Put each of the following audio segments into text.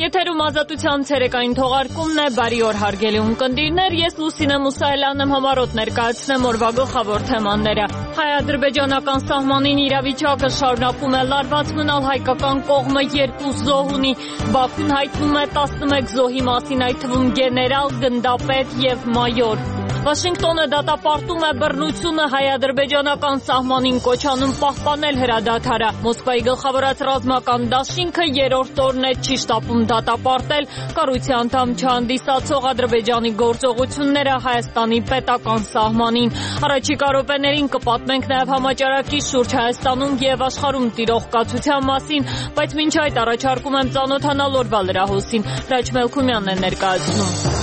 Եթերում ազատության ցերեկային թողարկումն է, բարի օր հարգելի ունկնդիրներ, ես Լուսինե Մուսայելյանն եմ, համառոտ ներկայացնեմ օրվա գլխավոր թեմաները։ Հայ-ադրբեջանական սահմանին իրավիճակը շարունակում է լարված մնալ, հայկական կողմը 2 զոհ ունի, Բաքուն հայտնում է 11 զոհի մասին, այդ թվում գեներալ, գնդապետ եւ մայոր։ Վաշինգտոնը դատապարտում է բռնությունը, հայ-ադրբեջանական սահմանին կոչանում պահպանել հրադադարը։ Մոսկվայի գլխավորած ռազմական դաշինքը երրորդ օրն է չի շտապում դատապարտել կառույցի անդամ չհանդիսացող Ադրբեջանի գործողությունները Հայաստանի պետական սահմանին։ Առաջիկա րոպեներին կպատմենք նաև համաճարակի շուրջ Հայաստանում եւ աշխարհում տիրող կացության մասին, բայց մինչ այդ առաջարկում եմ ծանոթանալ օրվա լրահոսին։ Հրաչ Մելքումյանն է ներկայացնում։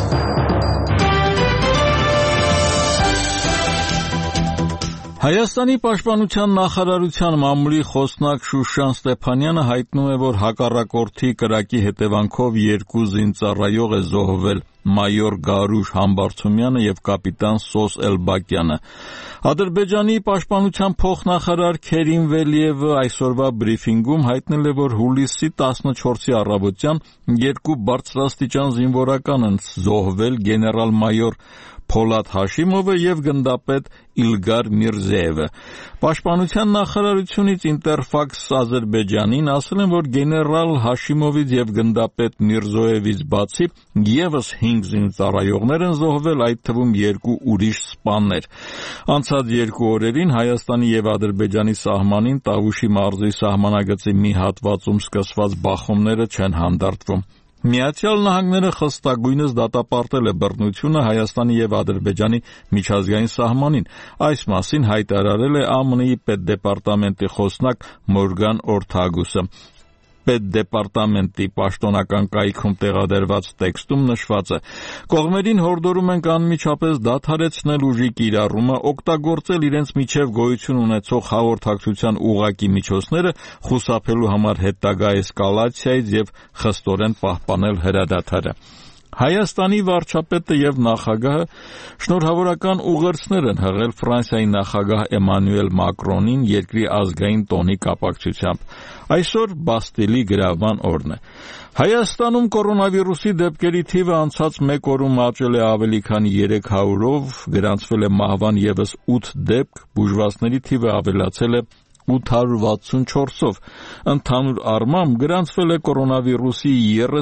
Հայաստանի պաշտպանության նախարարության մամուլի խոսնակ Շուշան Ստեփանյանը հայտնում է, որ հակառակորդի կրակի հետևանքով 2 զինծառայող է զոհվել՝ մայոր Գարուշ Համբարձումյանը եւ կապիտան Սոս Էլբակյանը։ Ադրբեջանի պաշտպանության փոխնախարար Քերիմ Վելիևը այսօրվա բրիֆինգում հայտնել է, որ հուլիսի 14-ի առավոտյան 2 բարձրաստիճան զինվորական են զոհվել գեներալ-մայոր Փոլադ Հաշիմովը եւ գնդապետ Իլգար Միրզեևը։ Պաշտպանության նախարարությունից Ինտերֆաքս Ադրբեջանին ասել են, որ գեներալ Հաշիմովից եւ գնդապետ Միրզոևից բացի եւս 5 զինծառայողներ են զոհվել, այդ թվում 2 ուրիշ սպաներ։ Անցած 2 օրերին Հայաստանի եւ Ադրբեջանի սահմանին Տավուշի մարզի սահմանագծի մի հատվածում սկսված բախումները չեն հանդարտվում։ Միացյալ Նահանգները խստագույնս դատապարտել է բռնությունը Հայաստանի եւ Ադրբեջանի միջազգային սահմանին։ Այս մասին հայտարարել է ԱՄՆ-ի պետդեպարտամենտի խոսնակ Մորգան Օրթագուսը։ Պետդեպարտամենտի պաշտոնական կայքում տեղադրված տեքստում նշված է. «Կողմերին հորդորում ենք անմիջապես դադարեցնել ուժի կիրառումը, օգտագործել իրենց միջև գոյություն ունեցող հաղորդակցության ուղղակի միջոցները խուսափելու համար հետագա էսկալացիայից եւ խստորեն պահպանել հրադադարը»։ Հայաստանի վարչապետը եւ նախագահը շնորհավորական ուղերձներ են հղել Ֆրանսիայի նախագահ Էմանուել Մակրոնին երկրի ազգային տոնի կապակցությամբ։ Այսօր Բաստիլի գրավման օրն է։ Հայաստանում կորոնավիրուսի դեպքերի թիվը անցած 1 օրում աճել է ավելի քան 300-ով, գրանցվել է մահվան եւս 8 դեպք, բուժվածների թիվը ավելացել է 864-ով։ Ընդհանուր առմամբ գրանցվել է կորոնավիրուսի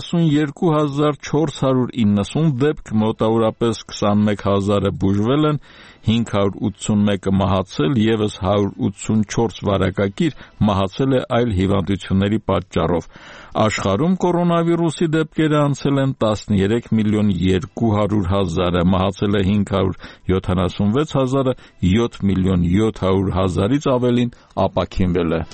32490 դեպք, մոտավորապես 21000-ը բուժվել են, 581-ը մահացել, եւս 184 վարակագիր մահացել է այլ հիվանդությունների պատճառով։ Աշխարհում կորոնավիրուսի դեպքերը անցել են 13.200.000-ը, մահացել է 576,000-ը, 7.700,000-ից ավելին ապաքինվել է։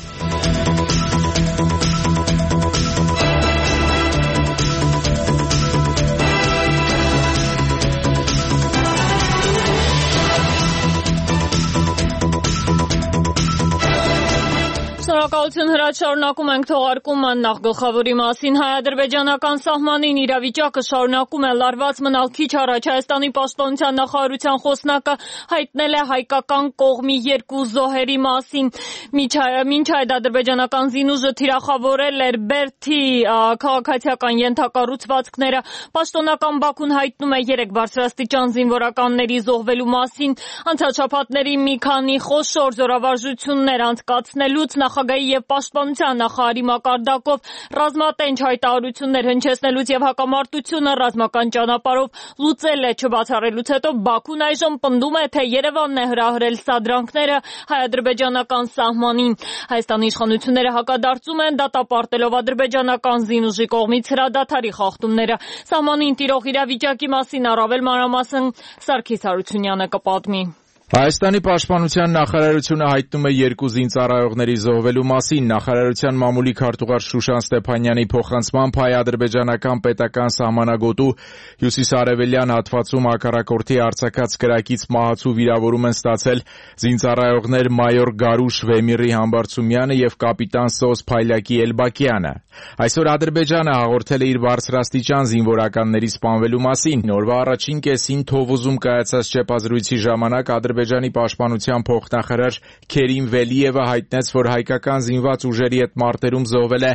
Շնորհակալություն Հրաչ, շարունակում ենք թողարկումը նախ գլխավորի մասին։ Հայ-ադրբեջանական սահմանին իրավիճակը շարունակում է լարված մնալ։ Քիչ առաջ Հայաստանի պաշտպանության նախարարության խոսնակը հայտնել է հայկական կողմի 2 զոհերի մասին։ Մինչ այդ ադրբեջանական զինուժը թիրախավորել էր Բերդի քաղաքացիական ենթակառուցվածքները։ Պաշտոնական Բաքուն հայտնում է 3 բարձրաստիճան զինվորականների զոհվելու մասին։ Անցած շաբաթների մի քանի խոշոր զորավարժություններ անցկացնելուց նախագահի եւ պաշտպանության նախարարի մակարդակով ռազմատենչ հայտարարություններ հնչեցնելուց եւ հակամարտությունը ռազմական ճանապարհով լուծել է չբացառելուց հետո Բաքուն այժմ պնդում է, թե Երևանն է հրահրել սադրանքները հայ-ադրբեջանական սահմանին։ Հայաստանի իշխանությունները հակադարձում են դատապարտելով ադրբեջանական զինուժի կողմից հրադադարի խախտումները։ Սահմանին տիրող իրավիճակի մասին առավել մանրամասն Սարգիս Հարությունյանը կպատմի։ Հայաստանի պաշտպանության նախարարությունը հայտնում է 2 զինծառայողների զոհվելու մասին։ Նախարարության մամուլի քարտուղար Շուշան Ստեփանյանի փոխանցմամբ հայ-ադրբեջանական պետական սահմանագոտու հյուսիսարևելյան հատվածում հակառակորդի արձակած կրակից մահացու վիրավորում են ստացել զինծառայողներ մայոր Գարուշ Վեմիրի Համբարձումյանը եւ կապիտան Սոս Փայլակի Էլբակյանը։ Այսօր Ադրբեջանը հաղորդել է իր բարձրաստիճան զինվորականների սպանվելու մասին։ Օրվա առաջին կեսին Թովուզում կայացած ճեպազրույցի ժամանակ Ադրբեջանի պաշտպանության փոխնախարար Քերիմ Վելիևը հայտնեց, որ հայկական զինված ուժերի հետ մարտերում զոհվել է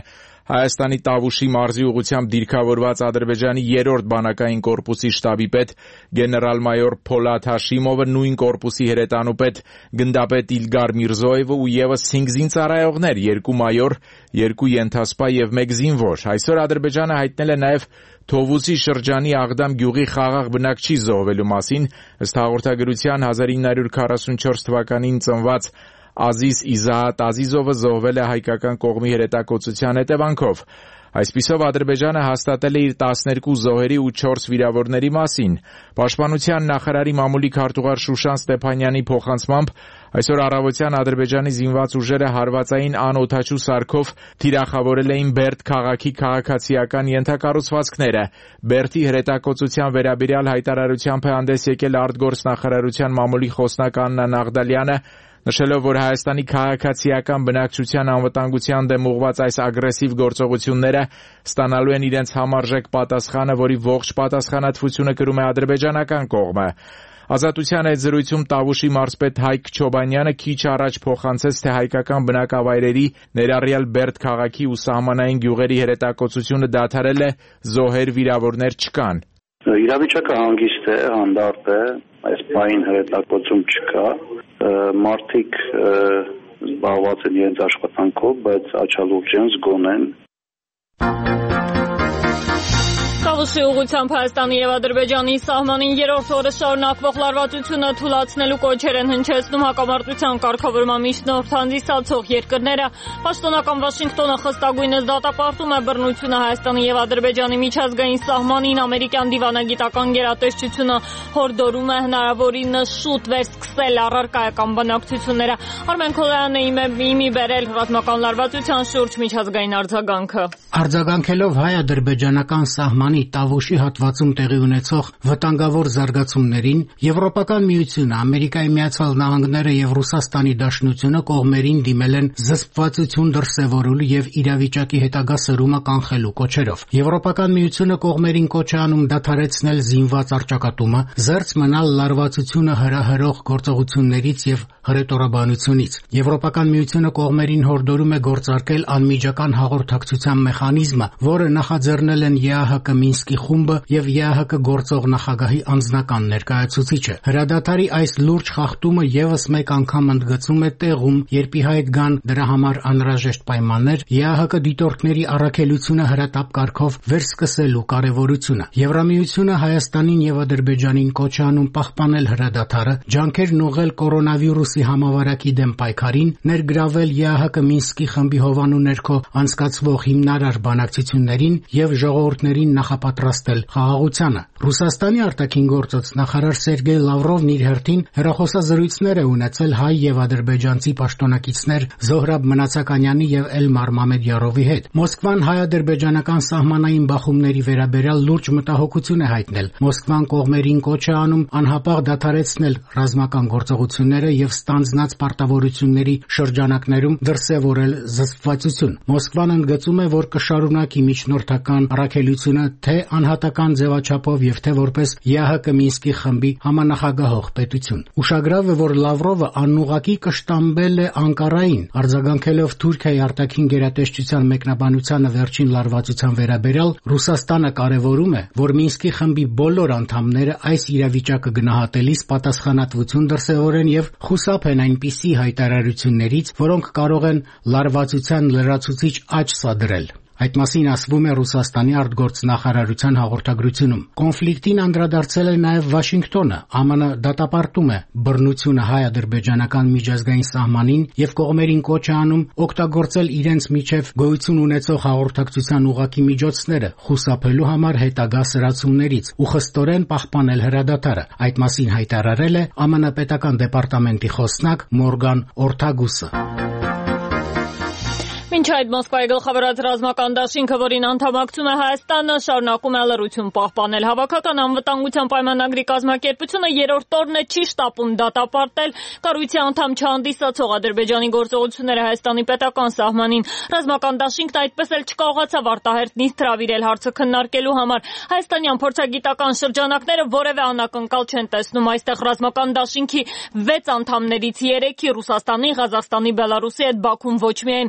Հայաստանի Տավուշի մարզի ուղղությամբ դիրքավորված Ադրբեջանի 3-րդ բանակային կորպուսի շտաբի պետ գեներալ-մայոր Փոլադ Հաշիմովը, նույն կորպուսի հրետանուպետ գնդապետ Իլգար Միրզոևը ու եւս 5 զինծառայողներ, 2 մայոր, 2 ենթասպա եւ 1 զինվոր։ Այսօր Ադրբեջանը հայտնել է նաեւ Թովուսի շրջանի Աղդամ գյուղի խաղաղ բնակչի զոհվելու մասին, ըստ հաղորդագրության 1944 թվականին ծնված Ազիզ Իզահատ Ազիզովը զոհվել է հայկական կողմի հրետակոծության հետևանքով։ Այսպիսով Ադրբեջանը հաստատել է իր 12 զոհերի ու 4 վիրավորների մասին։ Պաշտպանության նախարարի մամուլի քարտուղար Շուշան Ստեփանյանի փոխանցմամբ այսօր առավոտյան Ադրբեջանի զինված ուժերը հարվածային անօդաչու սարքով թիրախավորել էին Բերդ քաղաքի քաղաքացիական ենթակառուցվածքները։ Բերդի հրետակոծության վերաբերյալ հայտարարությամբ է հանդես եկել արտգործնախարարության մամուլի խոսնակ Աննա Նաղդալյանը, նշելով, որ Հայաստանի քաղաքացիական բնակչության անվտանգության դեմ ուղղված այս ագրեսիվ գործողությունները ստանալու են իրենց համարժեք պատասխանը, որի ողջ պատասխանատվությունը կրում է ադրբեջանական կողմը։ Ազատության այդ զրույցում Տավուշի մարզպետ Հայկ Չոբանյանը քիչ առաջ փոխանցեց, թե հայկական բնակավայրերի, ներառյալ Բերդ քաղաքի ու սահմանային գյուղերի հրետակոծությունը դադարել է, զոհեր, վիրավորներ չկան։ Իրավիճակը հանգիստ է, հանդարտ է, այս պահին հրետակոծում չկա, մարդիկ զբաղված են իրենց աշխատանքով, բայց աչալուրջ են, զգոն են։ Տավուշի ուղղությամբ Հայաստանի եւ Ադրբեջանի սահմանին 3-րդ օրը շարունակվող լարվածությունը թուլացնելու կոչեր են հնչեցնում հակամարտության կարգավորման միջնորդ հանդիսացող երկրները։ Պաշտոնական Վաշինգտոնը խստագույնս դատապարտում է բռնությունը Հայաստանի եւ Ադրբեջանի միջազգային սահմանին։ Ամերիկյան դիվանագիտական գերատեսչությունը հորդորում է հնարավորինս շուտ վերսկսել առարկայական բանակցությունները։ Արմեն Քոլյանն է իմի բերել ռազմական լարվածության շուրջ միջազգային արձագանքը։ Արձագանքելով հայ-ադրբեջանական սահմանի Տավուշի հատվածում տեղի ունեցող վտանգավոր զարգացումներին, Եվրոպական միությունը, Ամերիկայի Միացյալ Նահանգները եւ Ռուսաստանի Դաշնությունը կողմերին դիմել են զսպվածություն դրսեւորելու եւ իրավիճակի հետագա սրումը կանխելու կոչերով։ Եվրոպական միությունը կողմերին կոչ է անում դադարեցնել զինված առճակատումը, զերծ մնալ լարվածությունը հրահրող գործողություններից եւ հռետորաբանությունից։ Եվրոպական միությունը կողմերին հորդորում է գործարկել անմիջական հաղորդակցության մեխանիզմը, որը նախաձեռնել են ԵԱՀԿ Մինսկի խումբը եւ ԵԱՀԿ գործող նախագահի անձնական ներկայացուցիչը։ Հրադադարի այս լուրջ խախտումը եւս մեկ անգամ ընդգծում է տեղում, երբ ի հայտ գան դրա համար անհրաժեշտ պայմաններ, ԵԱՀԿ դիտորդների առաքելությունը հրատապ կարգով վերսկսելու կարեւորությունը։ Եվրամիությունը Հայաստանին եւ Ադրբեջանին կոչ է անում պահպանել հրադադարը, ջանքերն ուղղել կորոնավիրուսի համավարակի դեմ պայքարին, ներգրավել ԵԱՀԿ Մինսկի խմբի հովանու ներքո անցկացվող հիմնարար բանակցություններին եւ ժողովուրդներին նախապատրաստել խաղաղությանը։ Ռուսաստանի արտաքին գործոց նախարար Սերգեյ Լավրովն իր հերթին հեռախոսազրույցներ է ունեցել հայ եւ ադրբեջանցի պաշտոնակիցներ Զոհրաբ Մնացականյանի եւ Էլմար Մամեդյարովի հետ։ Մոսկվան հայ-ադրբեջանական սահմանային բախումների վերաբերյալ լուրջ մտահոգություն է հայտնել։ Մոսկվան կողմերին կոչ է անում անհապաղ դադարեցնել ռազմական գործողությունները եւ ստանձնած պարտավորությունների շրջանակներում դրսեւորել զսպվածություն։ Մոսկվան ընդգծում է, որ կշարունակի միջնորդական առաքելությունը թե անհատական ձևաչափով եւ թե որպես ԵԱՀԿ Մինսկի խմբի համանախագահող պետություն։ Ուշագրավ է, որ Լավրովը անուղղակի կշտամբել է Անկարային, արձագանքելով Թուրքիայի արտաքին գերատեսչության մեկնաբանությանը վերջին լարվածության վերաբերյալ, Ռուսաստանը կարևորում է, որ Մինսկի խմբի բոլոր անդամները այս իրավիճակը գնահատելիս պատասխանատվություն դրսևորեն եւ խուսափեն այնպիսի հայտարարություններից, որոնք կարող են լարվածության լրացուցիչ աճ սադրել։ Այդ մասին ասվում է Ռուսաստանի արտգործնախարարության հաղորդագրությունում։ Կոնֆլիկտին անդրադարձել է նաև Վաշինգտոնը։ ԱՄՆ դատապարտում է բռնությունը հայ-ադրբեջանական միջազգային սահմանին եւ կողմերին կոչ է անում օգտագործել իրենց միջև գոյություն ունեցող հաղորդակցության ուղղակի միջոցները խուսափելու համար հետագա սրացումներից ու խստորեն պահպանել հրադադարը։ Այդ մասին հայտարարել է ԱՄՆ պետական դեպարտամենտի խոսնակ Մորգան Օրթագուսը։ Մինչ այդ Մոսկվայի գլխավորած ռազմական դաշինքը, որին անդամակցում է Հայաստանը, շարունակում է լռություն պահպանել։ Հավաքական անվտանգության պայմանագրի կազմակերպությունը 3-րդ օրն է չի շտապում դատապարտել կառույցի անդամ չհանդիսացող Ադրբեջանի գործողությունները Հայաստանի պետական սահմանին։ Ռազմական դաշինքն այդպես էլ չկարողացավ արտահերթ նիստ հրավիրել հարցը քննարկելու համար։ Հայաստանյան փորձագիտական շրջանակները որևէ անակնկալ չեն տեսնում այստեղ ռազմական դաշինքի 6 անդամներից 3-ի Ռուսաստանի, Ղազախստանի, Բելարուսի հետ Բաքուն ոչ միայն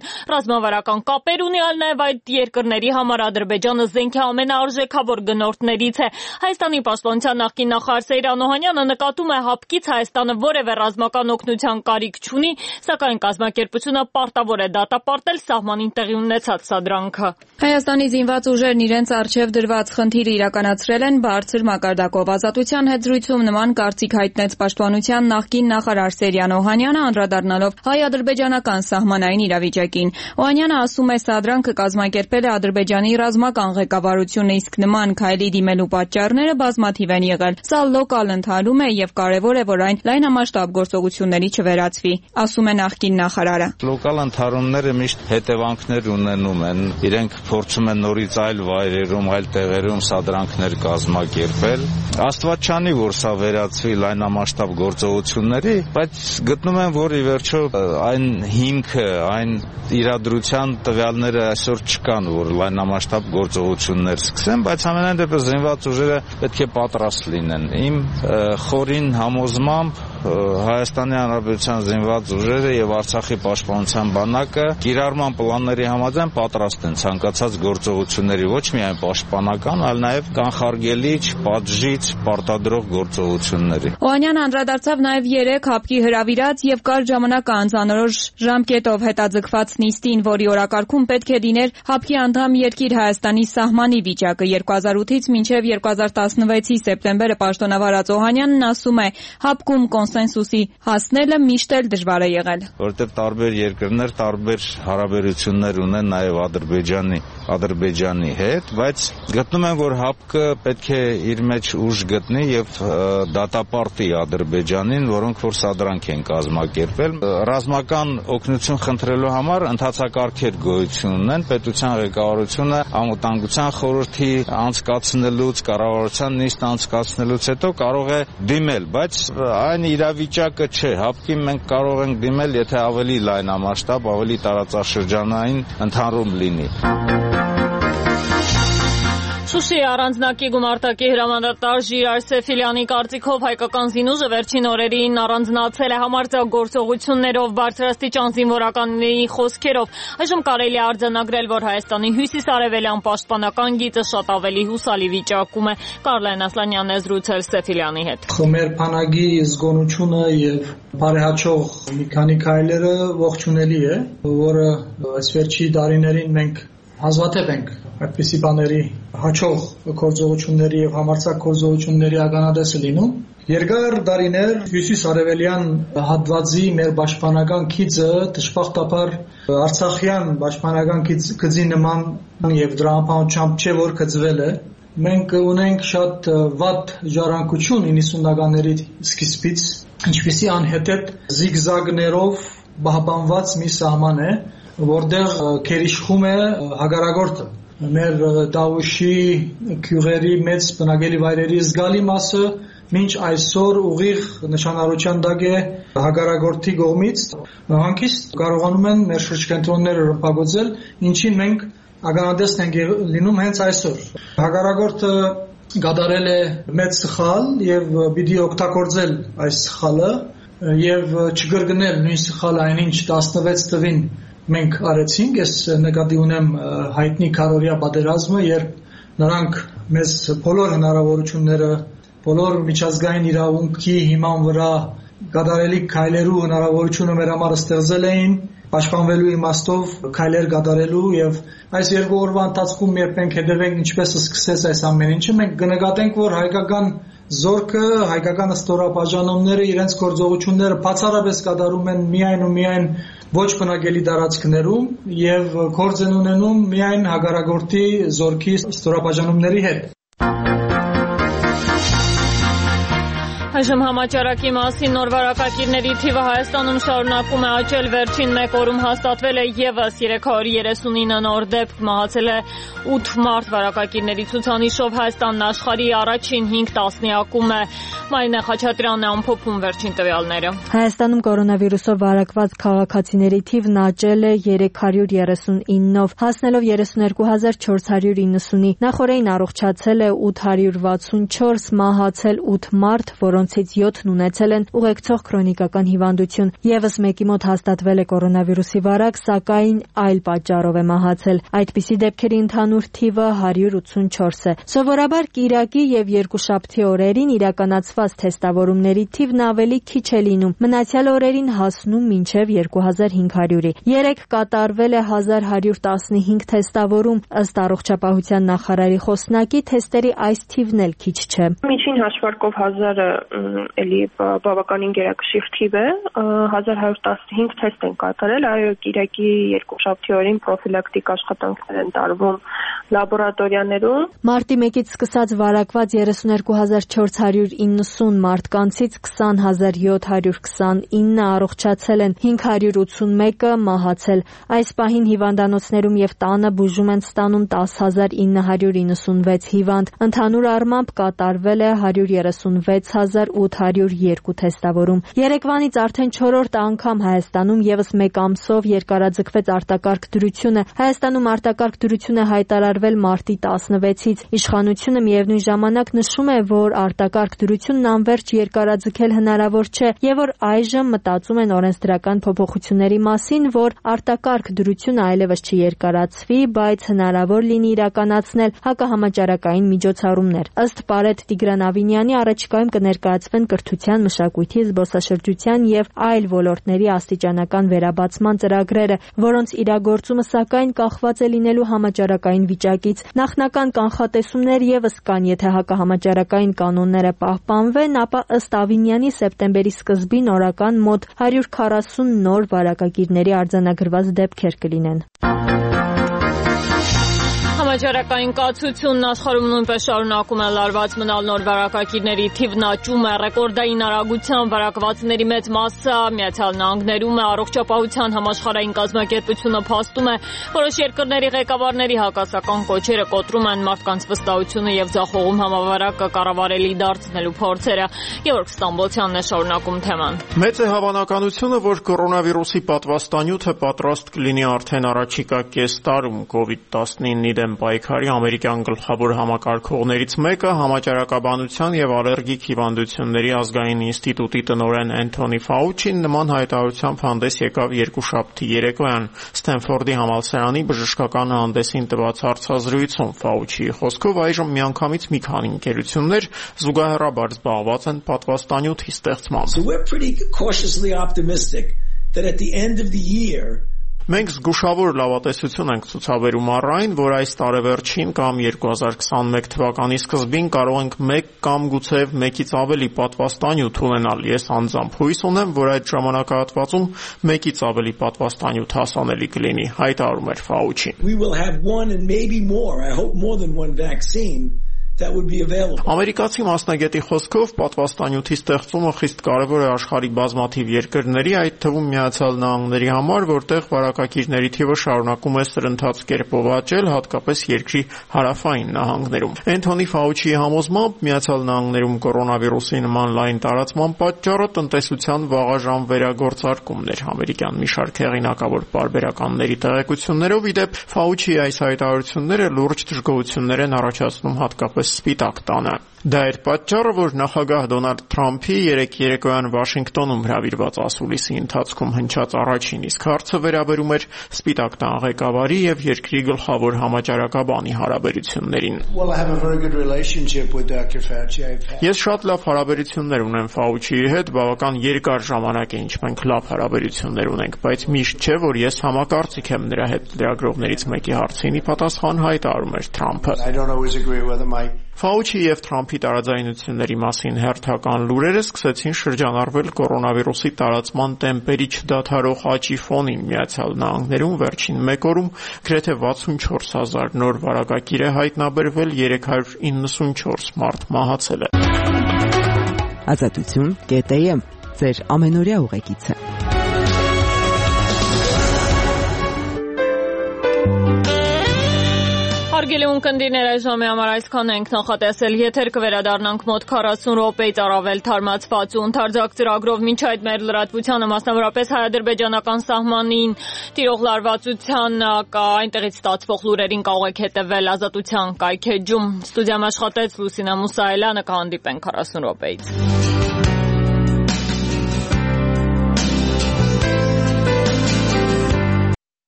ռազմավարական կապեր ունի, այլ նաև այդ երկրների համար Ադրբեջանը զենքի ամենաարժեքավոր գնորդներից է։ Հայաստանի պաշտպանության նախկին նախարար Սեյրան Օհանյանը նկատում է հապկից Հայաստանը որևէ ռազմական օգնության կարիք չունի, սակայն կազմակերպությունը պարտավոր է դատապարտել սահմանին տեղի ունեցած սադրանքը։ Հայաստանի զինված ուժերն իրենց առջև դրված խնդիրը իրականացրել են բարձր մակարդակով։ Ազատության հետ զրույցում նման կարծիք հայտնեց պաշտպանության նախկին նախարար Սեյրան Օհանյանը, անդրադառնալով հայ-ադրբեջանական սահմանային իրավիճակին։ Օհանյանը ասում է, սադրանքը կազմակերպել է Ադրբեջանի ռազմական ղեկավարությունը, իսկ նման քայլի դիմելու պատճառները բազմաթիվ են եղել։ Սա լոկալ ընթանում է եւ կարեւոր է, որ այն լայնամասշտաբ գործողությունների չվերածվի, ասում է նախկին նախարարը։ Լոկալ ընթարումները միշտ հետևանքներ ունենում են։ Իրենք փորձում են նորից այլ վայրերում, այլ տեղերում սադրանքներ կազմակերպել։ Աստված չանի, որ սա վերածվի լայնամասշտաբ գործողությունների, բայց գտնում եմ, որ ի վերջո այն հիմքը, այն իրադրության տվյալները այսօր չկան, որ լայնամասշտաբ գործողություններ սկսեն, բայց ամենայն դեպս զինված ուժերը պետք է պատրաստ լինեն։ Իմ խորին համոզմամբ Հայաստանի Հանրապետության զինված ուժերը եւ Արցախի պաշտպանության բանակը կիրառման պլանների համաձայն պատրաստ են ցանկացած գործողությունների, ոչ միայն պաշտպանական, այլ նաեւ կանխարգելիչ, պատժիչ, պարտադրող գործողությունների։ Օհանյանը անդրադարձավ նաեւ 3 հապկի հրավիրած եւ կարճ ժամանակ անց անորոշ ժամկետով հետաձգված նիստին, որի օրակարգում պետք է լիներ հապկի անդամ երկիր Հայաստանի սահմանի վիճակը։ 2008-ից մինչև 2016-ի սեպտեմբերը պաշտոնավարած Օհանյանն ասում է, հապկում կոնսենսուսի հասնելը միշտ էլ դժվար է եղել։ Որտեղ տարբեր երկրներ տարբեր հարաբերություններ ունեն նաև Ադրբեջանի հետ, բայց գտնում եմ, որ հապկը պետք է իր մեջ ուժ գտնի եւ դատապարտի Ադրբեջանին, որոնք որ սադրանք են կազմակերպել։ Ռազմական օգնություն խնդրելու համար ընդհանցակարգեր գոյություն ունեն, պետության ղեկավարությունը անվտանգության խորհրդի անցկացնելուց, կառավարության նիստ անցկացնելուց հետո կարող է դիմել, բայց այն իրավիճակը չէ, հապկի մենք կարող ենք դիմել, եթե ավելի լայնամասշտաբ, ավելի տարածաշրջանային ընդհանրում լինի։ Շուշիի առանձնակի գումարտակի հրամանատար Ժիրար Սեֆիլյանի կարծիքով հայկական զինուժը վերջին օրերին առանձնացել է համարձակ գործողություններով, բարձրաստիճան զինվորականների խոսքերով։ Այժմ կարելի է արձանագրել, որ Հայաստանի հյուսիսարևելյան պաշտպանական գիծը շատ ավելի հուսալի վիճակում է։ Կարլեն Ասլանյանն է զրուցել Սեֆիլյանի հետ։ Մեր բանակի զգոնությունը եւ բարեհաճող մի քանի քայլերը ողջունելի է, որը այս վերջի տարիներին մենք հազվադեպ ենք այդպիսի բաների հաջող գործողությունների եւ համարձակ գործողությունների ականատեսը լինում։ Երկար տարիներ հյուսիս-արևելյան հատվածի մեր պաշտպանական գիծը դժբախտաբար Արցախյան պաշտպանական գծի նման եւ դրա համապատասխանությամբ չէ որ գծվել է։ Մենք ունենք շատ վատ ժառանգություն 90-ականների սկիզբից, ինչպիսի անհետետ զիգզագներով պահպանված մի սահման է, որտեղ քերիշխում է հագարագործը։ Մեր Տավուշի քյուղերի մեծ բնակելի վայրերի զգալի մասը մինչ այսօր ուղիղ նշանառության տակ է հագարագործի կողմից։ Հանկիստ կարողանում են մեր շրջկենտրոնները ռմբակոծել, ինչին մենք ականատես ենք լինում հենց այսօր։ Հագարագործը կատարել է մեծ սխալ եւ պիտի օգտագործել այս սխալը եւ չգրկնել նույն սխալը այնինչ 16 թվին մենք արեցինք, ես նկատի ունեմ հայտնի քարորիա պատերազմը, երբ նրանք մեզ բոլոր հնարավորությունները, բոլոր միջազգային իրավունքի հիման վրա կատարելի քայլերու հնարավորությունը մեր համար ստեղծել էին, պաշտպանվելու իմաստով քայլեր կատարելու եւ այս երկու օրվա ընթացքում երբ մենք հետևենք ինչպես սկսեց այս ամեն ինչը, մենք կնկատենք, որ հայկական զորքը, հայկական ստորաբաժանումները իրենց գործողությունները բացառապես կատարում են միայն ու միայն ոչ բնակելի տարածքներում եւ գործ են ունենում միայն հագարագործի զորքի ստորաբաժանումների հետ։ Այժմ համաճարակի մասին նոր վարակակիրների թիվը Հայաստանում շարունակում է աճել, վերջին մեկ օրում հաստատվել է ևս 339 նոր դեպք, մահացել է 8 մարդ, վարակակիրների ցուցանիշով Հայաստանն աշխարհի առաջին 5 տասնյակում է։ Մարինե Խաչատրյանն է ամփոփում վերջին տվյալները։ Հայաստանում կորոնավիրուսով վարակված քաղաքացիների թիվն աճել է 339-ով, հասնելով 32490-ի։ Նախորդին առողջացել է 864, մահացել 8 մարդ, որոնց նրանցից 7-ն ունեցել են ուղեկցող քրոնիկական հիվանդություն։ Եվս մեկի մոտ հաստատվել է կորոնավիրուսի վարակ, սակայն այլ պատճառով է մահացել։ Այդպիսի դեպքերի ընդհանուր թիվը 184 է։ Սովորաբար կիրակի եւ երկուշաբթի օրերին իրականացված թեստավորումների թիվն ավելի քիչ է լինում, մնացյալ օրերին հասնում մինչև 2500-ի։ Երեկ կատարվել է 1115 թեստավորում, ըստ առողջապահության նախարարի խոսնակի, թեստերի այս թիվն էլ քիչ չէ։ Միջին հաշվարկով 1000-ը էլի բավականին գերակշիռ թիվ է, 1115 թեստ են կատարել, այո, կիրակի երկուշաբթի օրին պրոֆիլակտիկ աշխատանքներ են տարվում լաբորատորիաներում։ Մարտի 1-ից սկսած վարակված 32490 մարդկանցից 20729-ը առողջացել են, 581-ը մահացել։ Այս պահին հիվանդանոցներում եւ տանը բուժում են ստանում 10996 հիվանդ։ Ընդհանուր առմամբ կատարվել է 136802 թեստավորում։ Երեկվանից արդեն 4-րդ անգամ Հայաստանում եւս մեկ ամսով երկարաձգվեց արտակարգ դրությունը։ Հայաստանում արտակարգ դրություն է հայտարարվել մարտի 16-ից։ Իշխանությունը միևնույն ժամանակ նշում է, որ արտակարգ դրությունն անվերջ երկարաձգել հնարավոր չէ եւ որ այժմ մտածում են օրենսդրական փոփոխությունների մասին, որ արտակարգ դրությունը այլևս չի երկարացվի, բայց հնարավոր լինի իրականացնել հակահամաճարակային միջոցառումներ։ Ըստ Պարետ Տիգրան Ավինյանի, առաջիկայում կներկայացվեն կրթության, մշակույթի, զբոսաշրջության եւ այլ ոլորտների աստիճանական վերաբացման ծրագրերը, որոնց իրագործումը սակայն կախված է լինելու համաճարակային վիճակից։ Նախնական կանխատեսումներ եւս կան, եթե հակահամաճարակային կանոնները պահպանվեն, ապա ըստ Ավինյանի սեպտեմբերի սկզբին օրական մոտ 140 նոր վարակագիրների արձանագրված դեպքեր կլինեն։ Համաճարակային կացությունն աշխարհում նույնպես շարունակում է լարված մնալ, նոր վարակագիրների թիվն աճում է, ռեկորդային արագությամբ վարակվածների մեծ մասը Միացյալ Նահանգներում է, առողջապահության համաշխարհային կազմակերպությունը փաստում է, որոշ երկրների ղեկավարների հակասական կոչերը կոտրում են մարդկանց վստահությունը եւ ձախողում համավարակը կառավարելի դարձնելու փորձերը։ Գևորգ Ստամբոլցյանն է շարունակում թեման։ Մեծ է հավանականությունը, որ կորոնավիրուսի պատվաստանյութը պատրաստ կլինի արդեն առաջիկա կես տարում COVID-19-ի դեմ պայքարի ամերիկյան գլխավոր համակարգողներից մեկը, համաճարակաբանության եւ ալերգիկ հիվանդությունների ազգային ինստիտուտի տնօրեն Էնթոնի Ֆաուչին նման հայտարարությամբ հանդես եկավ երկուշաբթի երեկոյան Սթենֆորդի համալսարանի բժշկական հանդեսին տված հարցազրույցում։ Ֆաուչիի խոսքով այժմ միանգամից մի քանի ընկերություններ զուգահեռաբար զբաղված են պատվաստանյութի ստեղծմամբ։ Մենք զգուշավոր լավատեսություն ենք ցուցաբերում առ այն, որ այս տարեվերջին կամ 2021 թվականի սկզբին կարող ենք 1 կամ գուցե 1-ից ավելի պատվաստանյութ ունենալ։ Ես անձամբ հույս ունեմ, որ այդ ժամանակահատվածում 1-ից ավելի պատվաստանյութ հասանելի կլինի, հայտարարում էր Ֆաուչին։ Ամերիկացի մասնագետի խոսքով պատվաստանյութի ստեղծումը խիստ կարևոր է աշխարհի բազմաթիվ երկրների, այդ թվում Միացյալ Նահանգների համար, որտեղ վարակագիրների թիվը շարունակում է սրընթաց կերպով աճել, հատկապես երկրի հարավային նահանգներում։ Էնթոնի Ֆաուչիի համոզմամբ Միացյալ Նահանգներում կորոնավիրուսի նման լայն տարածման պատճառը տնտեսության վաղաժամ վերագործարկումն էր։ Ամերիկյան մի շարք հեղինակավոր պարբերականների տեղեկություններով, ի դեպ, Ֆաուչիի այս հայտարարությունները լուրջ դժգոհություններ են առաջացնում հատկապես Սպիտակ տանը։ Դա էր պատճառը, որ նախագահ Դոնալդ Թրամփի երեկ երեկոյան Վաշինգտոնում հրավիրված ասուլիսի ընթացքում հնչած առաջին իսկ հարցը վերաբերում էր Սպիտակ տան ղեկավարի եւ երկրի գլխավոր համաճարակաբանի հարաբերություններին։ Ես շատ լավ հարաբերություններ ունեմ Ֆաուչիի հետ, բավական երկար ժամանակ է ինչ մենք լավ հարաբերություններ ունենք, բայց միշտ չէ, որ ես համակարծիք եմ նրա հետ լրագրողներից մեկի հարցին պատասխան հայտարարում էր Թրամփը։ Ֆաուչի եւ Թրամփի տարաձայնությունների մասին հերթական լուրերը սկսեցին շրջանառվել կորոնավիրուսի տարածման տեմպերի չդադարող աճի ֆոնին։ Միացյալ Նահանգներում վերջին 1 օրում գրեթե 64000 նոր վարակագիր է հայտնաբերվել, 394 մարդ մահացել է։ Ազատություն.am ձեր ամենօրյա ուղեկիցը։ Հարգելի ունկնդիրներ, այժմ համար այսքան ենք նախատեսել, եթեր կվերադառնանք մոտ 40 րոպեից առավել թարմացված ու ընդարձակ ծրագրով, մինչ այդ մեր լրատվությանը, մասնավորապես հայ-ադրբեջանական սահմանին տիրող լարվածության այնտեղից ստացվող լուրերին կարող եք հետևել Ազատության կայքէջում։ Ստուդիայում աշխատեց Լուսինա Մուսայելյանը, կհանդիպենք 40 րոպեից։